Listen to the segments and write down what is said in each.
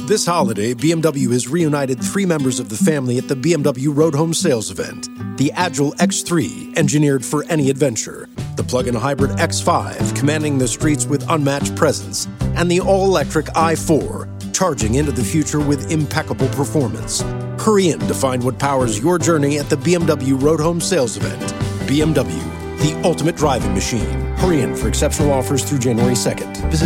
This holiday, BMW has reunited 3 members of the family at the BMW Road Home Sales event. The Agile X3, engineered for any adventure. The plug-in hybrid X5, commanding the streets with unmatched presence. And the all-electric i4, charging into the future with impeccable performance. Hurry in to find what powers your journey at the BMW Road Home Sales event. BMW, the ultimate driving machine. Hurry in for exceptional offers through January 2nd. Visit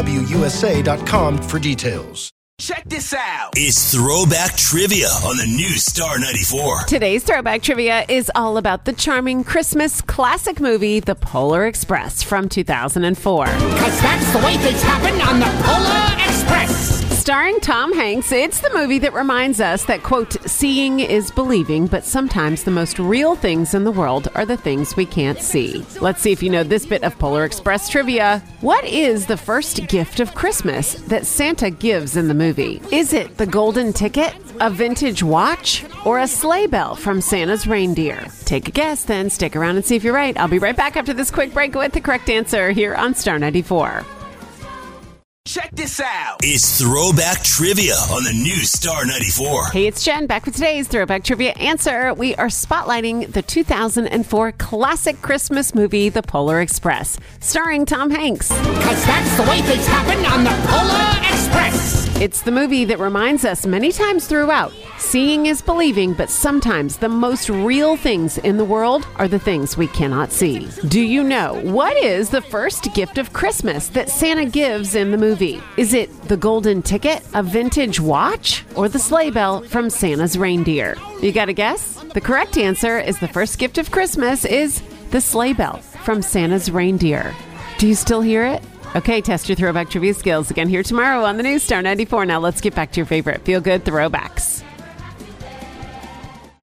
BMWUSA.com for details. Check this out. It's Throwback Trivia on the new Star 94. Today's Throwback Trivia is all about the charming Christmas classic movie, The Polar Express from 2004. Because that's the way things happen on the Polar Express. Starring Tom Hanks, it's the movie that reminds us that, quote, seeing is believing, but sometimes the most real things in the world are the things we can't see. Let's see if you know this bit of Polar Express trivia. What is the first gift of Christmas that Santa gives in the movie? Is it the golden ticket, a vintage watch, or a sleigh bell from Santa's reindeer? Take a guess, then stick around and see if you're right. I'll be right back after this quick break with the correct answer here on Star 94. Check this out. It's Throwback Trivia on the new Star 94. Hey, it's Jen, back with today's Throwback Trivia answer. We are spotlighting the 2004 classic Christmas movie, The Polar Express, starring Tom Hanks. Because that's the way things happen on the Polar Express. It's the movie that reminds us many times throughout, seeing is believing, but sometimes the most real things in the world are the things we cannot see. Do you know what is the first gift of Christmas that Santa gives in the movie? Is it the golden ticket, a vintage watch, or the sleigh bell from Santa's reindeer? You got a guess? The correct answer is the first gift of Christmas is the sleigh bell from Santa's reindeer. Do you still hear it? Okay, test your throwback trivia skills again here tomorrow on the new Star 94. Now let's get back to your favorite feel-good throwbacks.